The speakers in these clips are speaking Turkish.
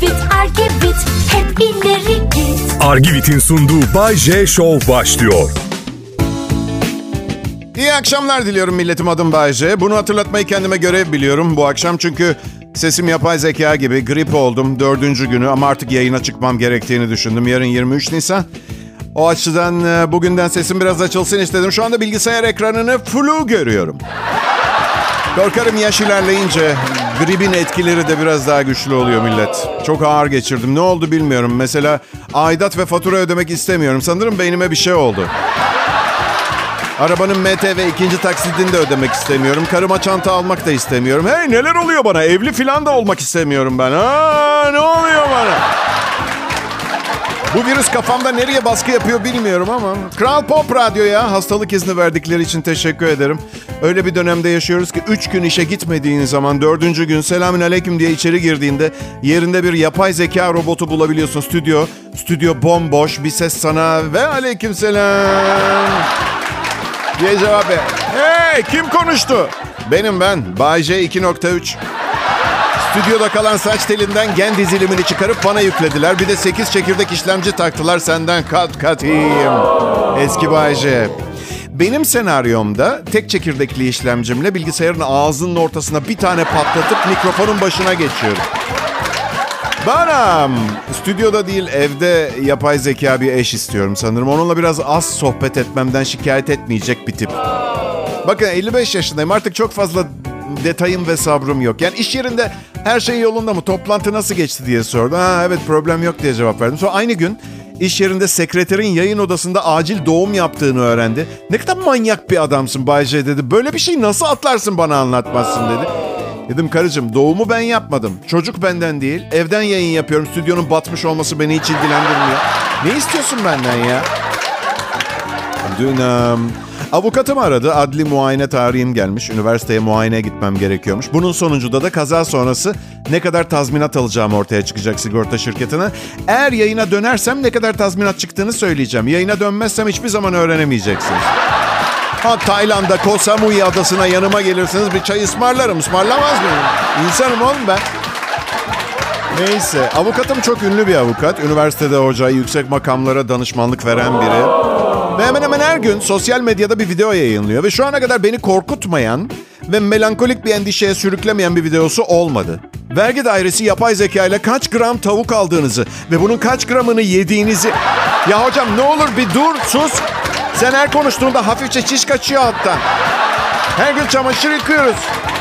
Argivit, Argivit, hep ileri git. Argivit'in sunduğu Bay J Show başlıyor. İyi akşamlar diliyorum milletim, adım Bay J. Bunu hatırlatmayı kendime görev biliyorum bu akşam çünkü sesim yapay zeka gibi, grip oldum 4. günü ama artık yayına çıkmam gerektiğini düşündüm. Yarın 23 Nisan. O açıdan bugünden sesim biraz açılsın istedim. Şu anda bilgisayar ekranını flu görüyorum. Korkarım yaş ilerleyince gripin etkileri de biraz daha güçlü oluyor millet. Çok ağır geçirdim. Ne oldu bilmiyorum. Mesela aidat ve fatura ödemek istemiyorum. Sanırım beynime bir şey oldu. Arabanın MT ve ikinci taksidini de ödemek istemiyorum. Karıma çanta almak da istemiyorum. Hey, neler oluyor bana? Evli falan da olmak istemiyorum ben. Ne oluyor bana? Bu virüs kafamda nereye baskı yapıyor bilmiyorum ama. Kral Pop Radyo'ya hastalık izni verdikleri için teşekkür ederim. Öyle bir dönemde yaşıyoruz ki 3 gün işe gitmediğin zaman 4. gün selamünaleyküm diye içeri girdiğinde yerinde bir yapay zeka robotu bulabiliyorsun. Stüdyo bomboş, bir ses sana ve aleykümselam diye cevap ver. Hey, kim konuştu? Benim ben, Bay J 2.3. Stüdyoda kalan saç telinden gen dizilimini çıkarıp bana yüklediler. Bir de 8 çekirdek işlemci taktılar, senden kat iyiyim. Eski Bay J. Benim senaryomda tek çekirdekli işlemcimle bilgisayarın ağzının ortasına bir tane patlatıp mikrofonun başına geçiyorum. Benim stüdyoda değil evde yapay zeka bir eş istiyorum sanırım. Onunla biraz az sohbet etmemden şikayet etmeyecek bir tip. Bakın 55 yaşındayım, artık çok fazla detayım ve sabrım yok. Yani iş yerinde her şey yolunda mı? Toplantı nasıl geçti diye sordu. Evet, problem yok diye cevap verdim. Sonra aynı gün iş yerinde sekreterin yayın odasında acil doğum yaptığını öğrendi. Ne kadar manyak bir adamsın Bay J dedi. Böyle bir şey nasıl atlarsın, bana anlatmazsın dedi. Dedim karıcığım, doğumu ben yapmadım. Çocuk benden değil. Evden yayın yapıyorum. Stüdyonun batmış olması beni hiç ilgilendirmiyor. Ne istiyorsun benden ya? Dün avukatım aradı. Adli muayene tarihim gelmiş. Üniversiteye muayeneye gitmem gerekiyormuş. Bunun sonucunda da kaza sonrası ne kadar tazminat alacağım ortaya çıkacak sigorta şirketine. Eğer yayına dönersem ne kadar tazminat çıktığını söyleyeceğim. Yayına dönmezsem hiçbir zaman öğrenemeyeceksiniz. Tayland'da Koh Samui adasına yanıma gelirsiniz, bir çay ısmarlarım. Ismarlamaz mıyım? İnsanım oğlum ben. Neyse, avukatım çok ünlü bir avukat. Üniversitede hoca, yüksek makamlara danışmanlık veren biri. Ve hemen hemen her gün sosyal medyada bir video yayınlıyor. Ve şu ana kadar beni korkutmayan ve melankolik bir endişeye sürüklemeyen bir videosu olmadı. Vergi dairesi yapay zeka ile kaç gram tavuk aldığınızı ve bunun kaç gramını yediğinizi... Ya hocam ne olur bir dur, sus. Sen her konuştuğunda hafifçe çiş kaçıyor alttan. Her gün çamaşır yıkıyoruz.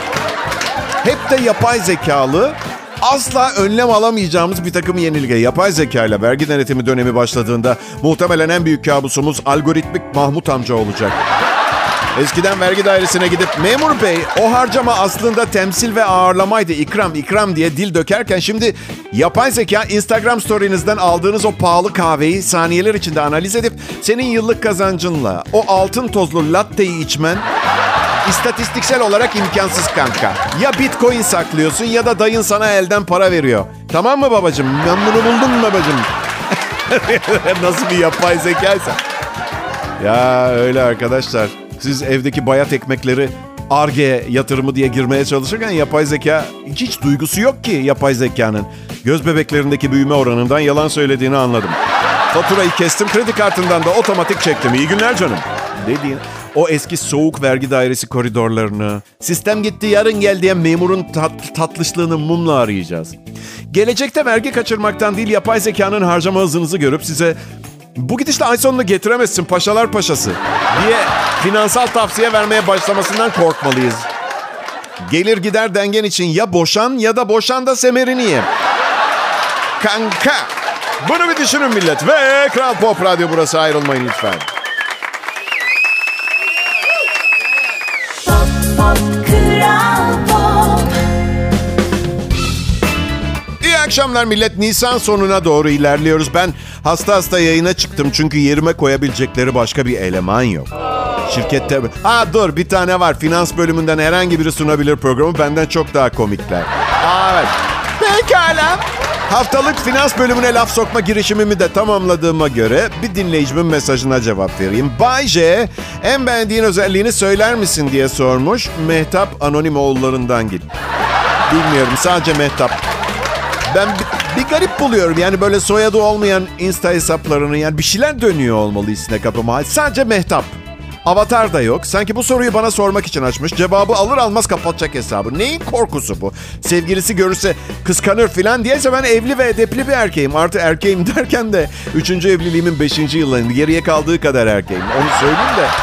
Hep de yapay zekalı, asla önlem alamayacağımız bir takım yenilgi. Yapay zeka ile vergi denetimi dönemi başladığında muhtemelen en büyük kabusumuz algoritmik Mahmut amca olacak. Eskiden vergi dairesine gidip memur bey o harcama aslında temsil ve ağırlamaydı, ikram diye dil dökerken şimdi yapay zeka Instagram story'nizden aldığınız o pahalı kahveyi saniyeler içinde analiz edip senin yıllık kazancınla o altın tozlu latteyi içmen istatistiksel olarak imkansız kanka. Ya Bitcoin saklıyorsun ya da dayın sana elden para veriyor. Tamam mı babacığım? Ben bunu buldum babacığım. Nasıl bir yapay zekaysa. Ya öyle arkadaşlar. Siz evdeki bayat ekmekleri Ar-Ge yatırımı diye girmeye çalışırken yapay zeka hiç duygusu yok ki yapay zekanın. Göz bebeklerindeki büyüme oranından yalan söylediğini anladım. Faturayı kestim, kredi kartından da otomatik çektim. İyi günler canım. Dediğin o eski soğuk vergi dairesi koridorlarını, sistem gitti yarın gel diye memurun tatlışlığını mumla arayacağız. Gelecekte vergi kaçırmaktan değil yapay zekanın harcama hızınızı görüp size bu gidişle ay sonunu getiremezsin paşalar paşası diye finansal tavsiye vermeye başlamasından korkmalıyız. Gelir gider dengen için ya boşan ya da boşan da semerini ye. Kanka. Bunu bir düşünün millet. Ve Kral Pop Radyo burası, ayrılmayın lütfen. İyi akşamlar millet. Nisan sonuna doğru ilerliyoruz. Ben hasta yayına çıktım çünkü yerime koyabilecekleri başka bir eleman yok. Şirkette... dur bir tane var. Finans bölümünden herhangi biri sunabilir programı. Benden çok daha komikler. Evet. Pekala. Haftalık finans bölümüne laf sokma girişimimi de tamamladığıma göre bir dinleyicimin mesajına cevap vereyim. Bay J, en beğendiğin özelliğini söyler misin diye sormuş. Mehtap Anonim oğullarından git. Bilmiyorum, sadece Mehtap. Ben Bir garip buluyorum. Yani böyle soyadı olmayan Insta hesaplarının yani bir şeyler dönüyor olmalı içine kapıma. Sadece Mehtap. Avatar da yok. Sanki bu soruyu bana sormak için açmış. Cevabı alır almaz kapatacak hesabı. Neyin korkusu bu? Sevgilisi görürse kıskanır falan diyeyse ben evli ve edepli bir erkeğim. Artı erkeğim derken de 3. evliliğimin 5. yıllarında geriye kaldığı kadar erkeğim. Onu söyleyeyim de.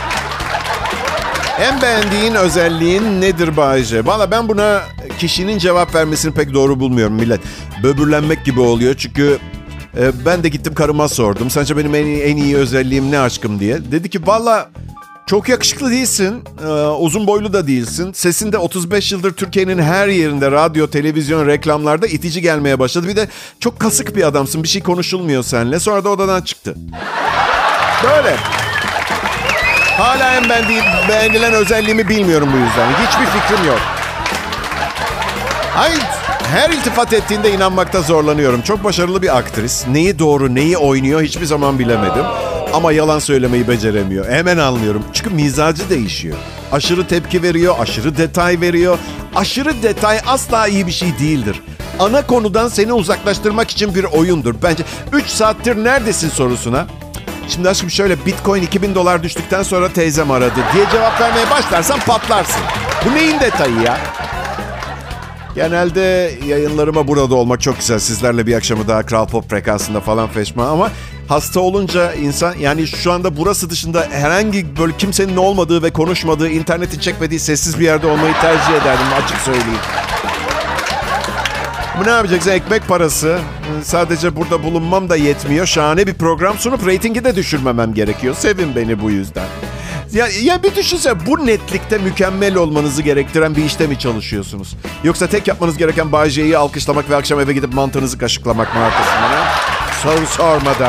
En beğendiğin özelliğin nedir Bayce? Valla ben buna kişinin cevap vermesini pek doğru bulmuyorum millet. Böbürlenmek gibi oluyor çünkü ben de gittim karıma sordum. Sence benim en iyi özelliğim ne aşkım diye. Dedi ki valla çok yakışıklı değilsin, uzun boylu da değilsin. Sesin de 35 yıldır Türkiye'nin her yerinde radyo, televizyon, reklamlarda itici gelmeye başladı. Bir de çok kasık bir adamsın, bir şey konuşulmuyor seninle. Sonra da odadan çıktı. Böyle. Hala en beğenilen özelliğimi bilmiyorum bu yüzden. Hiçbir fikrim yok. Hayır, her iltifat ettiğinde inanmakta zorlanıyorum. Çok başarılı bir aktris. Neyi doğru, neyi oynuyor hiçbir zaman bilemedim. Ama yalan söylemeyi beceremiyor. Hemen anlıyorum. Çünkü mizacı değişiyor. Aşırı tepki veriyor, aşırı detay veriyor. Aşırı detay asla iyi bir şey değildir. Ana konudan seni uzaklaştırmak için bir oyundur. Bence 3 saattir neredesin sorusuna. Şimdi aşkım şöyle Bitcoin $2000 düştükten sonra teyzem aradı diye cevap vermeye başlarsan patlarsın. Bu neyin detayı ya? Genelde yayınlarıma burada olmak çok güzel. Sizlerle bir akşamı daha Kral Pop frekansında falan feşma ama hasta olunca insan yani şu anda burası dışında herhangi böyle kimsenin olmadığı ve konuşmadığı, internetin çekmediği sessiz bir yerde olmayı tercih ederdim açık söyleyeyim. Bu ne yapacaksın? Ekmek parası. Sadece burada bulunmam da yetmiyor. Şahane bir program sunup reytingi de düşürmemem gerekiyor. Sevin beni bu yüzden. Ya bir düşünsene bu netlikte mükemmel olmanızı gerektiren bir işte mi çalışıyorsunuz? Yoksa tek yapmanız gereken Bay J'yi alkışlamak ve akşam eve gidip mantığınızı kaşıklamak mı arkasından ha? Soru sormadan.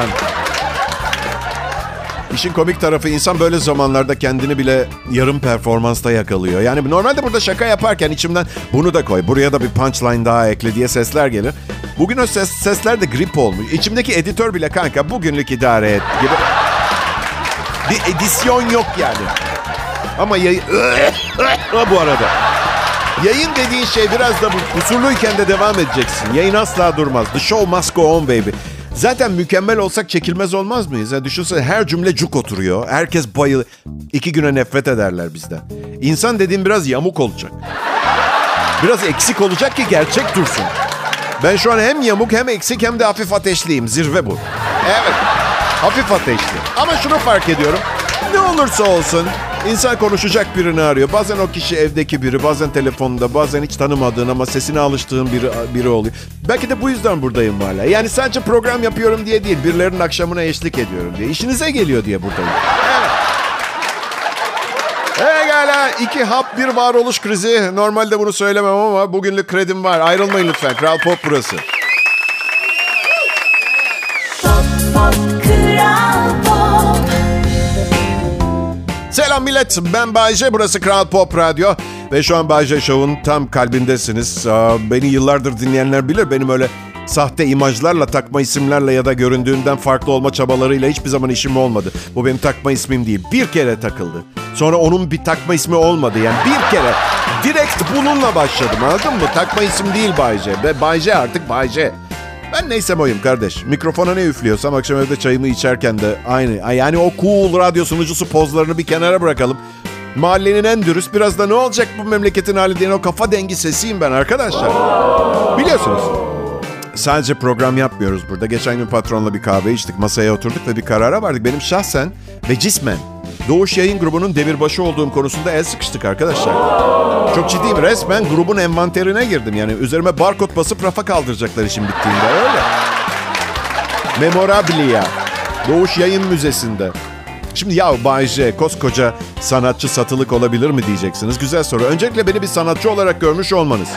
İşin komik tarafı insan böyle zamanlarda kendini bile yarım performansta yakalıyor. Yani normalde burada şaka yaparken içimden bunu da koy, buraya da bir punchline daha ekle diye sesler gelir. Bugün o sesler de grip olmuş. İçimdeki editör bile kanka bugünlük idare et gibi. Bir edisyon yok yani. Ama bu arada. Yayın dediğin şey biraz da bu. Kusurluyken de devam edeceksin. Yayın asla durmaz. The show must go on baby. Zaten mükemmel olsak çekilmez olmaz mıyız? Ya düşünsene her cümle cuk oturuyor. Herkes bayılır. 2 güne nefret ederler bizden. İnsan dediğim biraz yamuk olacak. Biraz eksik olacak ki gerçek dursun. Ben şu an hem yamuk hem eksik hem de hafif ateşliyim. Zirve bu. Evet. Hafif ateşli. Ama şunu fark ediyorum. Ne olursa olsun insan konuşacak birini arıyor. Bazen o kişi evdeki biri, bazen telefonda, bazen hiç tanımadığın ama sesine alıştığın biri oluyor. Belki de bu yüzden buradayım hala. Yani sadece program yapıyorum diye değil, birilerinin akşamına eşlik ediyorum diye. İşinize geliyor diye buradayım. Evet. Pekala, 2 hap bir varoluş krizi. Normalde bunu söylemem ama bugünlük kredim var. Ayrılmayın lütfen. Kral Pop burası. Selam millet, ben Bay J, burası Kral Pop Radyo. Ve şu an Bay J Show'un tam kalbindesiniz. Beni yıllardır dinleyenler bilir, benim öyle sahte imajlarla, takma isimlerle ya da göründüğünden farklı olma çabalarıyla hiçbir zaman işim olmadı. Bu benim takma ismim değil, bir kere takıldı. Sonra onun bir takma ismi olmadı, yani bir kere. Direkt bununla başladım, anladın mı? Takma isim değil Bay J. Ve Bay J artık Bay J. Ben neysem oyum kardeş. Mikrofona ne üflüyorsam akşam evde çayımı içerken de aynı. Yani o cool radyo sunucusu pozlarını bir kenara bırakalım. Mahallenin en dürüst, biraz da ne olacak bu memleketin hali diyen o kafa dengi sesiyim ben arkadaşlar. Biliyorsunuz. Sadece program yapmıyoruz burada. Geçen gün patronla bir kahve içtik, masaya oturduk ve bir karara vardık. Benim şahsen ve cismen Doğuş Yayın Grubu'nun demirbaşı olduğum konusunda el sıkıştık arkadaşlar. Çok ciddiyim. Resmen grubun envanterine girdim. Yani üzerime barkod basıp rafa kaldıracaklar işin bittiğinde. Öyle. Memorabilia. Doğuş Yayın Müzesi'nde. Şimdi ya Bay J, koskoca sanatçı satılık olabilir mi diyeceksiniz. Güzel soru. Öncelikle beni bir sanatçı olarak görmüş olmanız.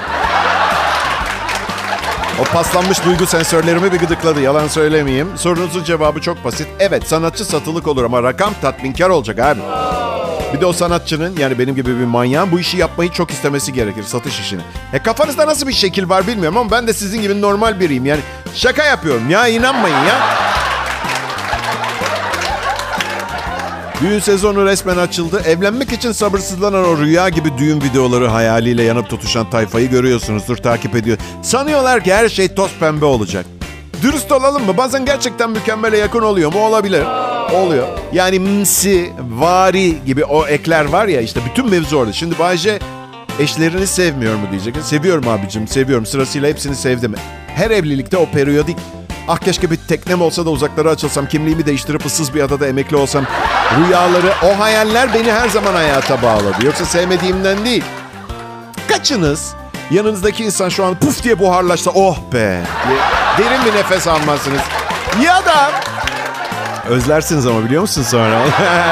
O paslanmış duygu sensörlerimi bir gıdıkladı. Yalan söylemeyeyim. Sorunuzun cevabı çok basit. Evet, sanatçı satılık olur ama rakam tatminkar olacak abi. Bir de o sanatçının, yani benim gibi bir manyağın bu işi yapmayı çok istemesi gerekir, satış işini. Kafanızda nasıl bir şekil var bilmiyorum ama ben de sizin gibi normal biriyim. Yani şaka yapıyorum ya, inanmayın ya. Düğün sezonu resmen açıldı. Evlenmek için sabırsızlanan o rüya gibi düğün videoları hayaliyle yanıp tutuşan tayfayı görüyorsunuzdur, takip ediyor. Sanıyorlar ki her şey toz pembe olacak. Dürüst olalım mı? Bazen gerçekten mükemmele yakın oluyor mu? Olabilir. Oluyor. Yani msi, vari gibi o ekler var ya, işte bütün mevzu orada. Şimdi Bay J eşlerini sevmiyor mu diyecek. Seviyorum abicim, seviyorum. Sırasıyla hepsini sevdim. Her evlilikte o periyodik, ah keşke bir teknem olsa da uzaklara açılsam, kimliğimi değiştirip ıssız bir adada emekli olsam rüyaları, o hayaller beni her zaman hayata bağladı. Yoksa sevmediğimden değil. Kaçınız yanınızdaki insan şu an puf diye buharlaşsa, oh be diye derin bir nefes almazsınız. Ya da özlersiniz ama, biliyor musun sonra?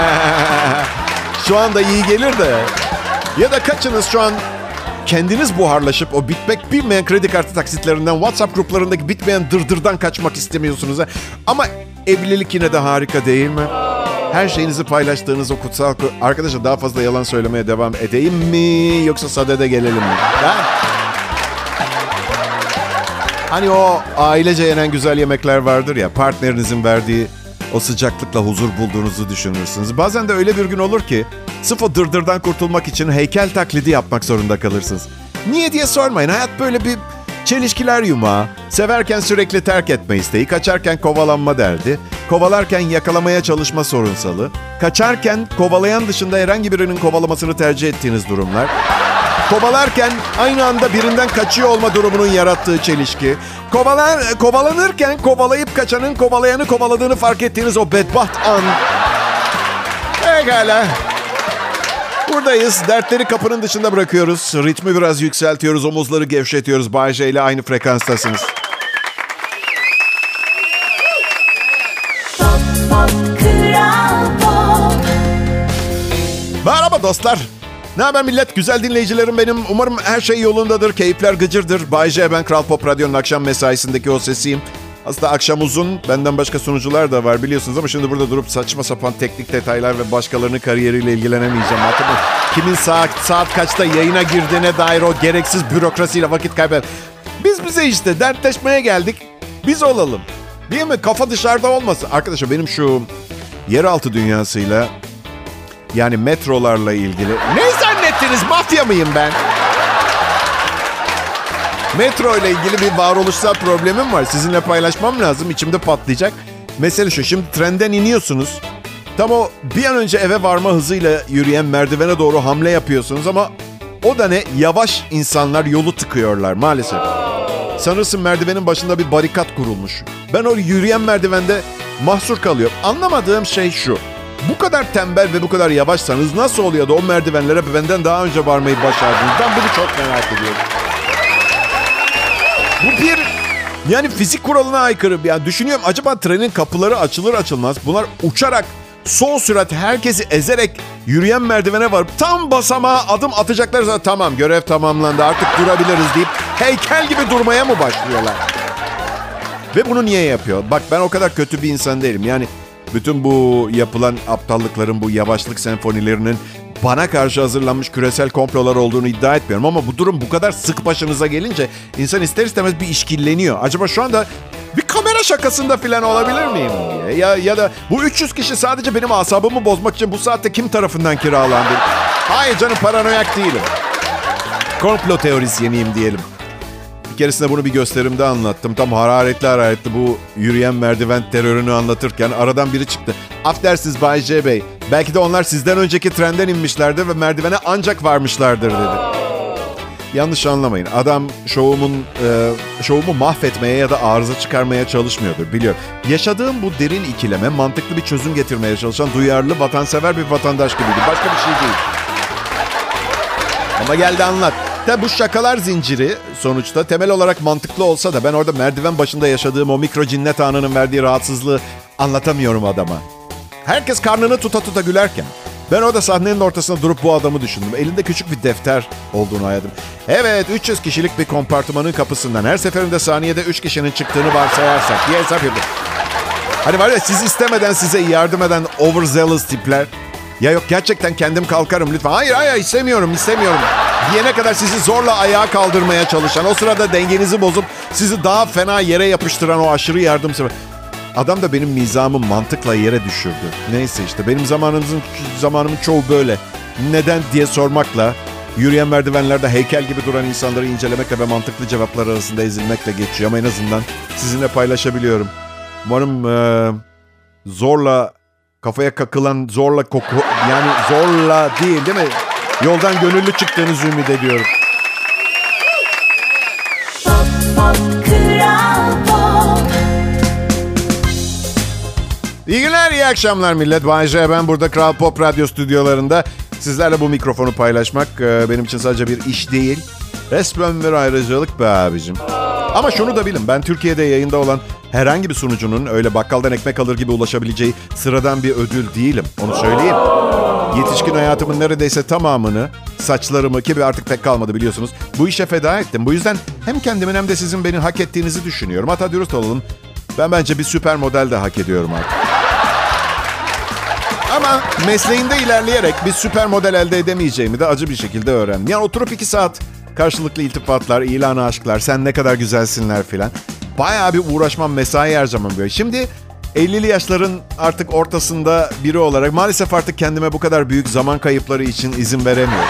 Şu anda iyi gelir de. Ya da kaçınız şu an kendiniz buharlaşıp o bitmek bilmeyen kredi kartı taksitlerinden, WhatsApp gruplarındaki bitmeyen dırdırdan kaçmak istemiyorsunuz. Ama evlilik yine de harika değil mi? Her şeyinizi paylaştığınız o kutsal... Arkadaşlar, daha fazla yalan söylemeye devam edeyim mi? Yoksa sadede gelelim mi? Ha? Hani o ailece yenen güzel yemekler vardır ya, partnerinizin verdiği o sıcaklıkla huzur bulduğunuzu düşünürsünüz. Bazen de öyle bir gün olur ki sırf o dırdırdan kurtulmak için heykel taklidi yapmak zorunda kalırsınız. Niye diye sormayın. Hayat böyle bir çelişkiler yumağı. Severken sürekli terk etme isteği, kaçarken kovalanma derdi, kovalarken yakalamaya çalışma sorunsalı, kaçarken kovalayan dışında herhangi birinin kovalamasını tercih ettiğiniz durumlar, kovalarken aynı anda birinden kaçıyor olma durumunun yarattığı çelişki, kovalanırken kovalayıp kaçanın kovalayanı kovaladığını fark ettiğiniz o bedbaht an. Pekala. Buradayız. Dertleri kapının dışında bırakıyoruz. Ritmi biraz yükseltiyoruz. Omuzları gevşetiyoruz. Bay J ile aynı frekanstasınız. Pop, pop, Kral Pop. Merhaba dostlar. Ne haber millet? Güzel dinleyicilerim benim. Umarım her şey yolundadır. Keyifler gıcırdır. Bay J, ben Kral Pop Radyo'nun akşam mesaisindeki o sesiyim. Aslında akşam uzun. Benden başka sunucular da var biliyorsunuz ama şimdi burada durup saçma sapan teknik detaylar ve başkalarının kariyeriyle ilgilenemeyeceğim. Hatırlayın. Kimin saat kaçta yayına girdiğine dair o gereksiz bürokrasiyle vakit kaybeder. Biz bize işte dertleşmeye geldik. Biz olalım. Değil mi? Kafa dışarıda olmasın. Arkadaşlar, benim şu yeraltı dünyasıyla, yani metrolarla ilgili... Ne zannettiniz? Mafya mıyım ben? Metro ile ilgili bir varoluşsal problemim var. Sizinle paylaşmam lazım. İçimde patlayacak. Mesele şu. Şimdi trenden iniyorsunuz. Tam o bir an önce eve varma hızıyla yürüyen merdivene doğru hamle yapıyorsunuz ama o da ne? Yavaş insanlar yolu tıkıyorlar maalesef. Sanırsın merdivenin başında bir barikat kurulmuş. Ben o yürüyen merdivende mahsur kalıyorum. Anlamadığım şey şu. Bu kadar tembel ve bu kadar yavaşsanız nasıl oluyor da o merdivenlere benden daha önce varmayı başardınız? Ben bunu çok merak ediyorum. Bu bir, yani fizik kuralına aykırı. Yani düşünüyorum, acaba trenin kapıları açılır açılmaz bunlar uçarak son sürat herkesi ezerek yürüyen merdivene varıp tam basamağa adım atacaklar zaman tamam görev tamamlandı artık durabiliriz deyip heykel gibi durmaya mı başlıyorlar? Ve bunu niye yapıyor? Bak, ben o kadar kötü bir insan değilim. Yani bütün bu yapılan aptallıkların, bu yavaşlık senfonilerinin bana karşı hazırlanmış küresel komplolar olduğunu iddia etmiyorum. Ama bu durum bu kadar sık başınıza gelince insan ister istemez bir işkilleniyor. Acaba şu anda bir kamera şakasında falan olabilir miyim diye. Ya da bu 300 kişi sadece benim asabımı bozmak için bu saatte kim tarafından kiralandı? Hayır canım, paranoyak değilim. Komplo teorisyeniyim diyelim. Bir keresinde bunu bir gösterimde anlattım. Tam hararetli bu yürüyen merdiven terörünü anlatırken aradan biri çıktı. Affedersiniz Bay J Bey. Belki de onlar sizden önceki trenden inmişlerdir ve merdivene ancak varmışlardır dedi. Yanlış anlamayın. Adam şovumu mahvetmeye ya da arıza çıkarmaya çalışmıyordur, biliyorum. Yaşadığım bu derin ikileme mantıklı bir çözüm getirmeye çalışan duyarlı, vatansever bir vatandaş gibiydi. Başka bir şey değil. Ama geldi anlat. Tabi bu şakalar zinciri sonuçta temel olarak mantıklı olsa da ben orada merdiven başında yaşadığım o mikro cinnet anının verdiği rahatsızlığı anlatamıyorum adama. Herkes karnını tuta tuta gülerken ben orada sahnenin ortasında durup bu adamı düşündüm. Elinde küçük bir defter olduğunu hayalledim. Evet, 300 kişilik bir kompartımanın kapısından her seferinde saniyede 3 kişinin çıktığını varsayarsak diye hesap yapıyorum. Hani var ya, siz istemeden size yardım eden overzealous tipler. Ya yok, gerçekten kendim kalkarım lütfen. Hayır istemiyorum. Diyene kadar sizi zorla ayağa kaldırmaya çalışan, o sırada dengenizi bozup sizi daha fena yere yapıştıran o aşırı yardımsever. Adam da benim mizahımı mantıkla yere düşürdü. Neyse işte benim zamanımın çoğu böyle. Neden diye sormakla, yürüyen merdivenlerde heykel gibi duran insanları incelemekle ve mantıklı cevaplar arasında ezilmekle geçiyor. Ama en azından sizinle paylaşabiliyorum. Umarım zorla kafaya kakılan, zorla değil mi? Yoldan gönüllü çıktığınızı ümit ediyorum. İyi günler, iyi akşamlar millet. Bay J, ben burada Kral Pop Radyo stüdyolarında. Sizlerle bu mikrofonu paylaşmak benim için sadece bir iş değil, resmen bir ayrıcalık be abicim. Ama şunu da bilin, ben Türkiye'de yayında olan herhangi bir sunucunun öyle bakkaldan ekmek alır gibi ulaşabileceği sıradan bir ödül değilim. Onu söyleyeyim. Yetişkin hayatımın neredeyse tamamını, saçlarımı, ki artık pek kalmadı biliyorsunuz, bu işe feda ettim. Bu yüzden hem kendimin hem de sizin beni hak ettiğinizi düşünüyorum. Hatta dürüst olalım, ben bence bir süper model de hak ediyorum artık. Ama mesleğinde ilerleyerek bir süper model elde edemeyeceğimi de acı bir şekilde öğrendim. Yani oturup 2 saat karşılıklı iltifatlar, ilan aşklar, sen ne kadar güzelsinler filan. Bayağı bir uğraşmam, mesai harcamam böyle. Şimdi 50'li yaşların artık ortasında biri olarak maalesef artık kendime bu kadar büyük zaman kayıpları için izin veremiyorum.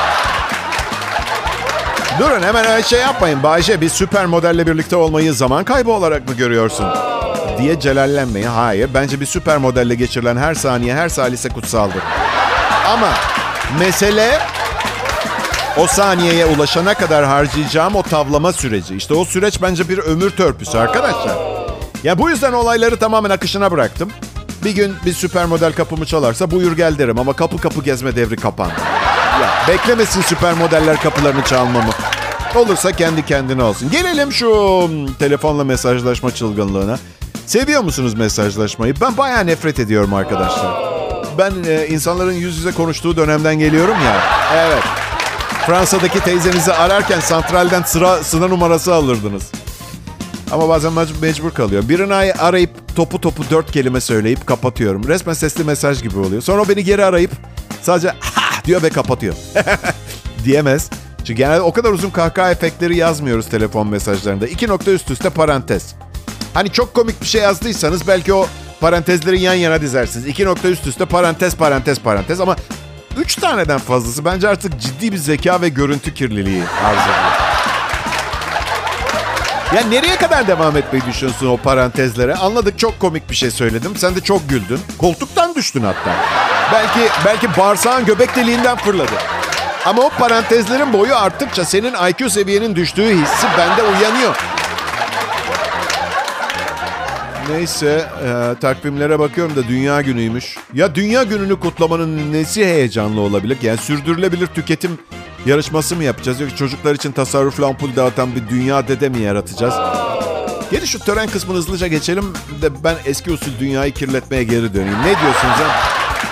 Durun, hemen öyle şey yapmayın. Bayce, bir süper modelle birlikte olmayı zaman kaybı olarak mı görüyorsun diye celallenmeyin. Hayır, bence bir süper modelle geçirilen her saniye, her salise kutsaldır. Ama mesele o saniyeye ulaşana kadar harcayacağım o tavlama süreci. İşte o süreç bence bir ömür törpüsü arkadaşlar. Ya bu yüzden olayları tamamen akışına bıraktım. Bir gün bir süper model kapımı çalarsa buyur gel derim ama kapı kapı gezme devri kapandı. Ya beklemesin süper modeller kapılarını çalmamı. Olursa kendi kendine olsun. Gelelim şu telefonla mesajlaşma çılgınlığına. Seviyor musunuz mesajlaşmayı? Ben bayağı nefret ediyorum arkadaşlar. Ben insanların yüz yüze konuştuğu dönemden geliyorum ya. Evet. Fransa'daki teyzenizi ararken santralden sıra numarası alırdınız. Ama bazen mecbur kalıyor. Birini arayıp topu 4 kelime söyleyip kapatıyorum. Resmen sesli mesaj gibi oluyor. Sonra o beni geri arayıp sadece ha diyor ve kapatıyor. Diyemez. Çünkü genelde o kadar uzun kahkaha efektleri yazmıyoruz telefon mesajlarında. 2 nokta üst üste parantez. Hani çok komik bir şey yazdıysanız belki o parantezleri yan yana dizersiniz. 2 nokta üst üste parantez ama 3 taneden fazlası bence artık ciddi bir zeka ve görüntü kirliliği arz ediyor. Ya nereye kadar devam etmeyi düşünüyorsun o parantezlere? Anladık, çok komik bir şey söyledim. Sen de çok güldün. Koltuktan düştün hatta. Belki bağırsağın göbek deliğinden fırladı. Ama o parantezlerin boyu arttıkça senin IQ seviyenin düştüğü hissi bende uyanıyor. Neyse, takvimlere bakıyorum da Dünya Günü'ymüş. Ya Dünya Günü'nü kutlamanın nesi heyecanlı olabilir? Yani sürdürülebilir tüketim yarışması mı yapacağız? Yoksa çocuklar için tasarruflu ampul dağıtan bir dünya dede mi yaratacağız? Gelin şu tören kısmını hızlıca geçelim de ben eski usul dünyayı kirletmeye geri döneyim. Ne diyorsunuz ha?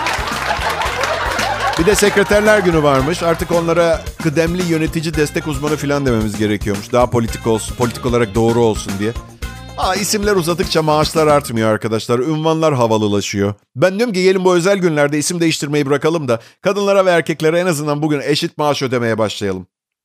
Bir de sekreterler günü varmış. Artık onlara kıdemli yönetici destek uzmanı falan dememiz gerekiyormuş. Daha politik olarak doğru olsun diye. İsimler uzadıkça maaşlar artmıyor arkadaşlar. Ünvanlar havalılaşıyor. Ben diyorum ki gelin bu özel günlerde isim değiştirmeyi bırakalım da kadınlara ve erkeklere en azından bugün eşit maaş ödemeye başlayalım.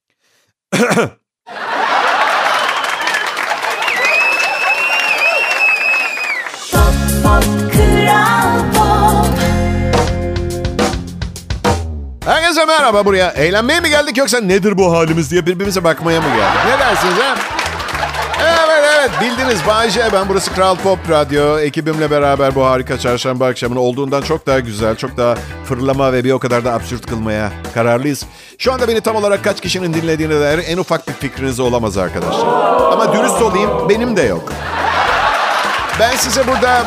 Herkese merhaba, buraya eğlenmeye mi geldik yoksa nedir bu halimiz diye birbirimize bakmaya mı geldik? Ne dersiniz ha? Evet, bildiniz Bay J, ben burası Kral Pop Radyo. Ekibimle beraber bu harika çarşamba akşamını olduğundan çok daha güzel, çok daha fırlama ve bir o kadar da absürt kılmaya kararlıyız. Şu anda beni tam olarak kaç kişinin dinlediğine dair en ufak bir fikriniz olamaz arkadaşlar. Ama dürüst olayım, benim de yok. Ben size burada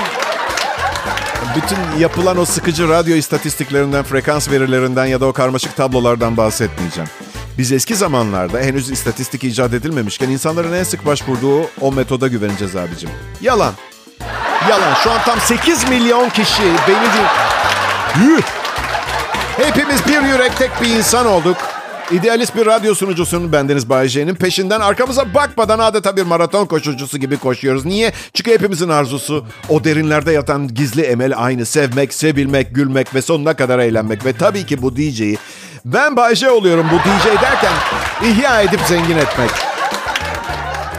bütün yapılan o sıkıcı radyo istatistiklerinden, frekans verilerinden ya da o karmaşık tablolardan bahsetmeyeceğim. Biz eski zamanlarda henüz istatistik icat edilmemişken insanların en sık başvurduğu o metoda güveneceğiz abicim. Yalan. Şu an tam 8 milyon kişi beni değil. Hepimiz bir yürek, tek bir insan olduk. İdealist bir radyo sunucusunun, bendeniz Bay J'nin peşinden arkamıza bakmadan adeta bir maraton koşucusu gibi koşuyoruz. Niye? Çünkü hepimizin arzusu, o derinlerde yatan gizli emel aynı. Sevmek, sevilmek, gülmek ve sonuna kadar eğlenmek. Ve tabii ki bu DJ'yi, ben Bay J oluyorum bu DJ derken, ihya edip zengin etmek.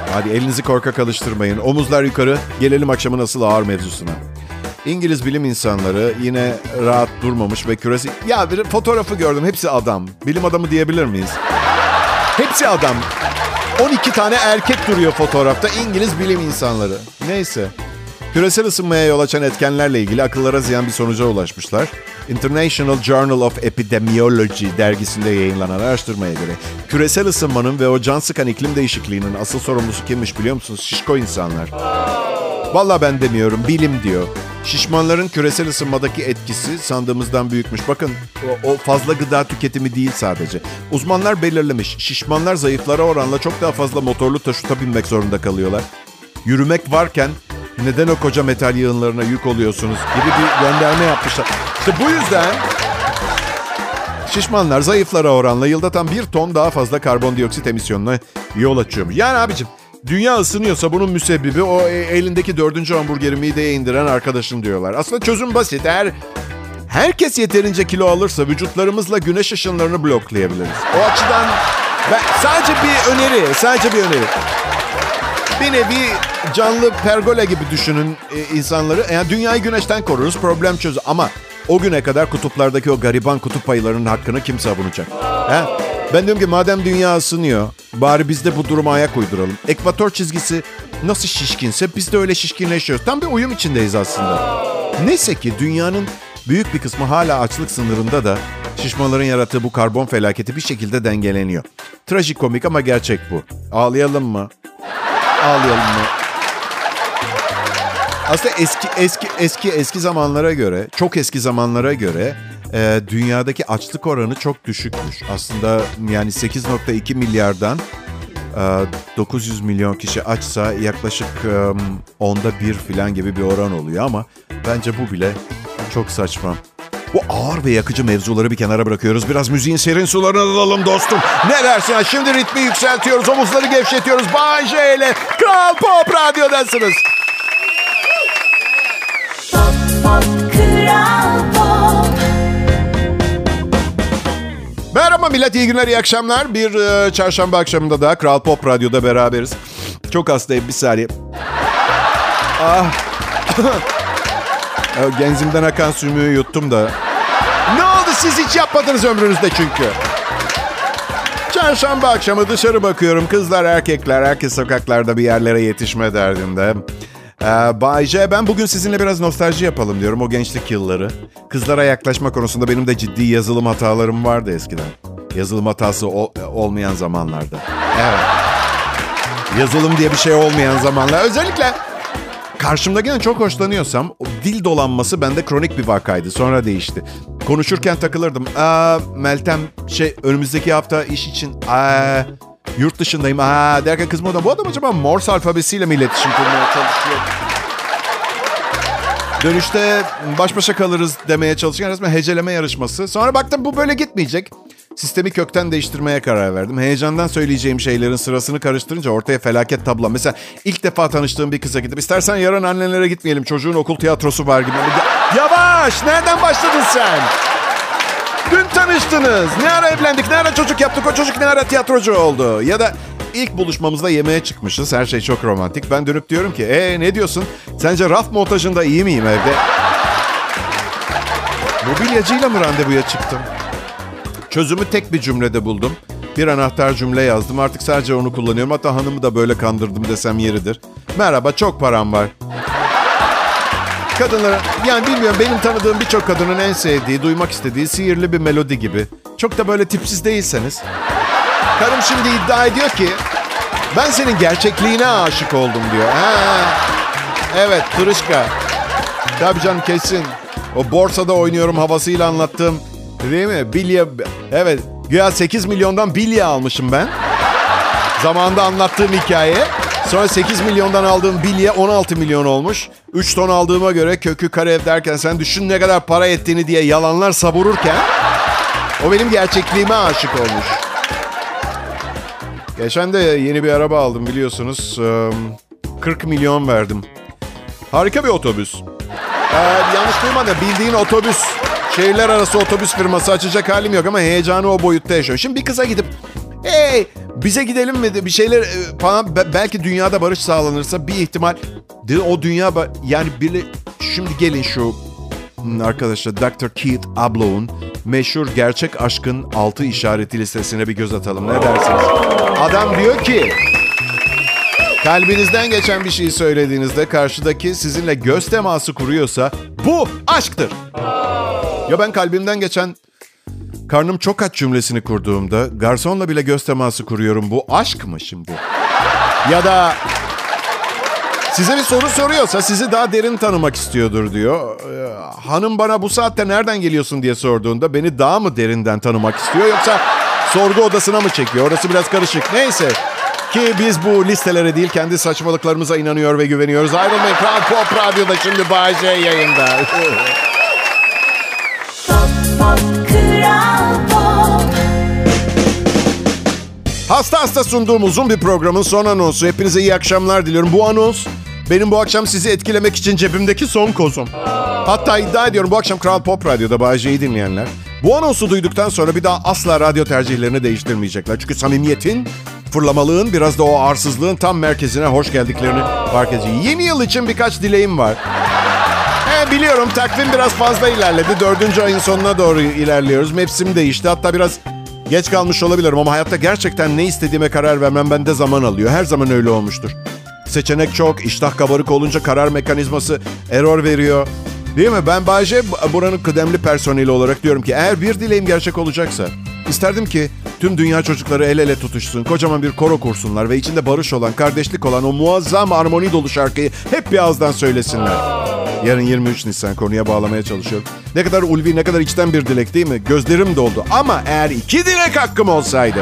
Hadi elinizi korkak alıştırmayın. Omuzlar yukarı. Gelelim akşamın asıl ağır mevzusuna. İngiliz bilim insanları yine rahat durmamış ve küresi... Ya bir fotoğrafı gördüm. Hepsi adam. Bilim adamı diyebilir miyiz? Hepsi adam. 12 tane erkek duruyor fotoğrafta. İngiliz bilim insanları. Neyse. Küresel ısınmaya yol açan etkenlerle ilgili akıllara ziyan bir sonuca ulaşmışlar. International Journal of Epidemiology dergisinde yayınlanan araştırmaya göre küresel ısınmanın ve o can sıkan iklim değişikliğinin asıl sorumlusu kimmiş biliyor musunuz? Şişko insanlar. Vallahi ben demiyorum, bilim diyor. Şişmanların küresel ısınmadaki etkisi sandığımızdan büyükmüş. Bakın o fazla gıda tüketimi değil sadece. Uzmanlar belirlemiş. Şişmanlar zayıflara oranla çok daha fazla motorlu taşıta binmek zorunda kalıyorlar. Yürümek varken neden o koca metal yığınlarına yük oluyorsunuz gibi bir gönderme yapmışlar. İşte bu yüzden şişmanlar zayıflara oranla yılda tam 1 ton daha fazla karbondioksit emisyonuna yol açıyormuş. Yani abicim, dünya ısınıyorsa bunun müsebbibi o elindeki 4. hamburgeri mideye indiren arkadaşın diyorlar. Aslında çözüm basit. Herkes yeterince kilo alırsa vücutlarımızla güneş ışınlarını bloklayabiliriz. O açıdan sadece bir öneri. Bir nevi canlı pergola gibi düşünün insanları. Yani dünyayı güneşten koruruz, problem çözülür. Ama o güne kadar kutuplardaki o gariban kutup ayılarının hakkını kim savunacak? Ben diyorum ki madem dünya ısınıyor, bari biz de bu duruma ayak uyduralım. Ekvator çizgisi nasıl şişkinse biz de öyle şişkinleşiyoruz. Tam bir uyum içindeyiz aslında. Neyse ki dünyanın büyük bir kısmı hala açlık sınırında da şişmanların yarattığı bu karbon felaketi bir şekilde dengeleniyor. Trajikomik ama gerçek bu. Ağlayalım mı? Ağlayalım mı? Aslında eski zamanlara göre, çok eski zamanlara göre dünyadaki açlık oranı çok düşükmüş. Aslında yani 8.2 milyardan 900 milyon kişi açsa yaklaşık 1/10 falan gibi bir oran oluyor ama bence bu bile çok saçma. Bu ağır ve yakıcı mevzuları bir kenara bırakıyoruz. Biraz müziğin serin sularına dalalım dostum. Ne dersin? Şimdi ritmi yükseltiyoruz, omuzları gevşetiyoruz. Bay J ile Kral Pop Radyo'dasınız. Pop, pop, Kral Pop. Merhaba millet, iyi günler, iyi akşamlar. Bir çarşamba akşamında daha Kral Pop Radyo'da beraberiz. Çok hastayım, bir saniye. Genzimden akan sümüğü yuttum da. Ne oldu, siz hiç yapmadınız ömrünüzde çünkü. Çarşamba akşamı dışarı bakıyorum. Kızlar, erkekler, herkes sokaklarda bir yerlere yetişme derdinde. Bay J, ben bugün sizinle biraz nostalji yapalım diyorum, o gençlik yılları. Kızlara yaklaşma konusunda benim de ciddi yazılım hatalarım vardı eskiden. Yazılım hatası olmayan zamanlarda. Evet. Yazılım diye bir şey olmayan zamanlar. Özellikle karşımdakine çok hoşlanıyorsam o dil dolanması bende kronik bir vakaydı. Sonra değişti. Konuşurken takılırdım. Meltem önümüzdeki hafta iş için yurt dışındayım derken kızım bu adam acaba Morse alfabesiyle mi iletişim kurmaya çalışıyor? Dönüşte baş başa kalırız demeye çalışırken resmen heceleme yarışması. Sonra baktım bu böyle gitmeyecek. Sistemi kökten değiştirmeye karar verdim. Heyecandan söyleyeceğim şeylerin sırasını karıştırınca ortaya felaket tablo. Mesela ilk defa tanıştığım bir kıza gidip istersen yarın annenlere gitmeyelim, çocuğun okul tiyatrosu var gibi. Yavaş, nereden başladın sen? Dün tanıştınız. Ne ara evlendik, ne ara çocuk yaptık, o çocuk ne ara tiyatrocu oldu? Ya da ilk buluşmamızda yemeğe çıkmışız. Her şey çok romantik. Ben dönüp diyorum ki ne diyorsun? Sence raf montajında iyi miyim evde? Mobilyacıyla mı randevuya çıktım? Çözümü tek bir cümlede buldum. Bir anahtar cümle yazdım. Artık sadece onu kullanıyorum. Hatta hanımı da böyle kandırdım desem yeridir. Merhaba, çok param var. Kadınların, yani bilmiyorum, benim tanıdığım birçok kadının en sevdiği, duymak istediği sihirli bir melodi gibi. Çok da böyle tipsiz değilseniz. Karım şimdi iddia ediyor ki ben senin gerçekliğine aşık oldum diyor. Evet, tırışka. Tabii canım, kesin. O borsada oynuyorum havasıyla anlattığım, değil mi? Bilye, evet. Güya 8 milyondan bilye almışım ben. Zamanında anlattığım hikaye. Sonra 8 milyondan aldığım bilye 16 milyon olmuş. 3 ton aldığıma göre kökü kare ev derken sen düşün ne kadar para ettiğini diye yalanlar savururken o benim gerçekliğime aşık olmuş. Geçen de yeni bir araba aldım biliyorsunuz. 40 milyon verdim. Harika bir otobüs. Yanlış duymadım, bildiğin otobüs. Şehirler arası otobüs firması açacak halim yok ama heyecanı o boyutta yaşıyor. Şimdi bir kıza gidip Hey, bize gidelim mi? Bir şeyler falan. Belki dünyada barış sağlanırsa bir ihtimal. O dünya yani şimdi gelin şu arkadaşlar Dr. Keith Abloh'un meşhur gerçek aşkın 6 işareti listesine bir göz atalım. Ne dersiniz? Adam diyor ki kalbinizden geçen bir şeyi söylediğinizde karşıdaki sizinle göz teması kuruyorsa bu aşktır. Ya ben kalbimden geçen karnım çok aç cümlesini kurduğumda garsonla bile göz teması kuruyorum. Bu aşk mı şimdi? Ya da size bir soru soruyorsa sizi daha derin tanımak istiyordur diyor. Hanım bana bu saatte nereden geliyorsun diye sorduğunda beni daha mı derinden tanımak istiyor yoksa sorgu odasına mı çekiyor? Orası biraz karışık. Neyse ki biz bu listelere değil kendi saçmalıklarımıza inanıyor ve güveniyoruz. Ayrılmayın. Kral Pop Radyo'da şimdi Bay J yayında. Hasta sunduğum uzun bir programın son anonsu. Hepinize iyi akşamlar diliyorum. Bu anons benim bu akşam sizi etkilemek için cebimdeki son kozum. Hatta iddia ediyorum bu akşam Kral Pop Radyo'da Bay J'yi dinleyenler bu anonsu duyduktan sonra bir daha asla radyo tercihlerini değiştirmeyecekler. Çünkü samimiyetin, fırlamalığın, biraz da o arsızlığın tam merkezine hoş geldiklerini fark edecek. Yeni yıl için birkaç dileğim var. Biliyorum takvim biraz fazla ilerledi. 4. ayın sonuna doğru ilerliyoruz. Mevsim değişti. Hatta biraz geç kalmış olabilirim ama hayatta gerçekten ne istediğime karar vermem bende zaman alıyor. Her zaman öyle olmuştur. Seçenek çok, iştah kabarık olunca karar mekanizması error veriyor. Değil mi? Ben Bay J, buranın kıdemli personeli olarak diyorum ki eğer bir dileğim gerçek olacaksa isterdim ki tüm dünya çocukları el ele tutuşsun, kocaman bir koro kursunlar ve içinde barış olan, kardeşlik olan o muazzam armoni dolu şarkıyı hep bir ağızdan söylesinler. Yarın 23 Nisan, konuya bağlamaya çalışıyorum. Ne kadar ulvi, ne kadar içten bir dilek değil mi? Gözlerim doldu. Ama eğer 2 dilek hakkım olsaydı...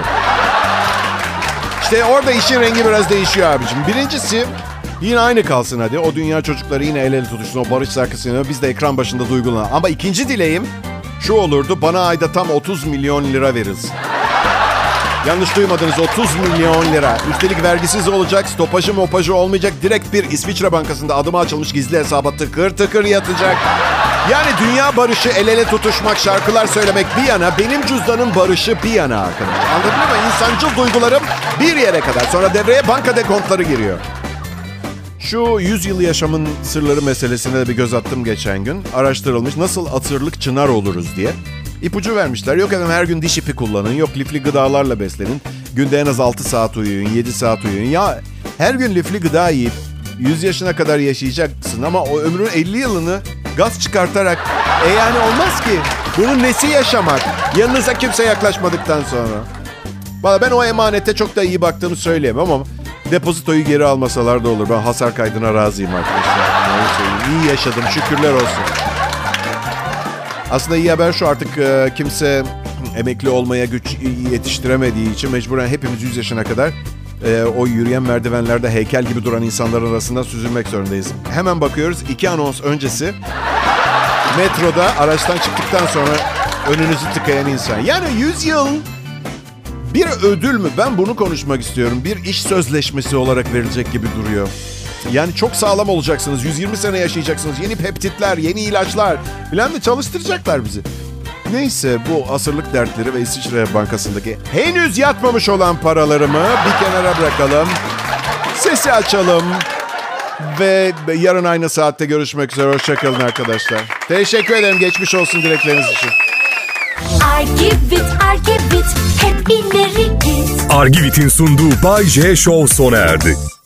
İşte orada işin rengi biraz değişiyor abicim. Birincisi yine aynı kalsın hadi. O dünya çocukları yine el ele tutuşsun. O barış şarkısını biz de ekran başında duygulanalım. Ama ikinci dileğim şu olurdu. Bana ayda tam 30 milyon lira verilsin. Yanlış duymadınız, 30 milyon lira. Üstelik vergisiz olacak, stopajı olmayacak. Direkt bir İsviçre bankasında adıma açılmış gizli hesaba tıkır tıkır yatacak. Yani dünya barışı, el ele tutuşmak, şarkılar söylemek bir yana, benim cüzdanın barışı bir yana arkadaşlar. Anladın mı? İnsancıl duygularım bir yere kadar. Sonra devreye banka dekontları giriyor. Şu 100 yıl yaşamın sırları meselesine de bir göz attım geçen gün. Araştırılmış nasıl asırlık çınar oluruz diye. İpucu vermişler. Yok efendim her gün diş ipi kullanın. Yok lifli gıdalarla beslenin. Günde en az 6 saat uyuyun, 7 saat uyuyun. Ya her gün lifli gıda yiyip 100 yaşına kadar yaşayacaksın ama o ömrün 50 yılını gaz çıkartarak yani olmaz ki. Bunun nesi yaşamak? Yanınıza kimse yaklaşmadıktan sonra. Valla ben o emanete çok da iyi baktığımı söyleyemem ama depozitoyu geri almasalar da olur. Ben hasar kaydına razıyım arkadaşlar. İyi yaşadım, şükürler olsun. Aslında iyi haber şu, artık kimse emekli olmaya güç yetiştiremediği için mecburen hepimiz 100 yaşına kadar o yürüyen merdivenlerde heykel gibi duran insanların arasından süzülmek zorundayız. Hemen bakıyoruz, 2 anons öncesi metroda araçtan çıktıktan sonra önünüzü tıkayan insan. Yani 100 yıl bir ödül mü? Ben bunu konuşmak istiyorum. Bir iş sözleşmesi olarak verilecek gibi duruyor. Yani çok sağlam olacaksınız. 120 sene yaşayacaksınız. Yeni peptitler, yeni ilaçlar filan da çalıştıracaklar bizi. Neyse, bu asırlık dertleri ve İsviçre Bankası'ndaki henüz yatmamış olan paralarımı bir kenara bırakalım. Sesi açalım. Ve yarın aynı saatte görüşmek üzere. Hoşçakalın arkadaşlar. Teşekkür ederim geçmiş olsun dilekleriniz için. Argivit'in sunduğu Bay J Show sona erdi.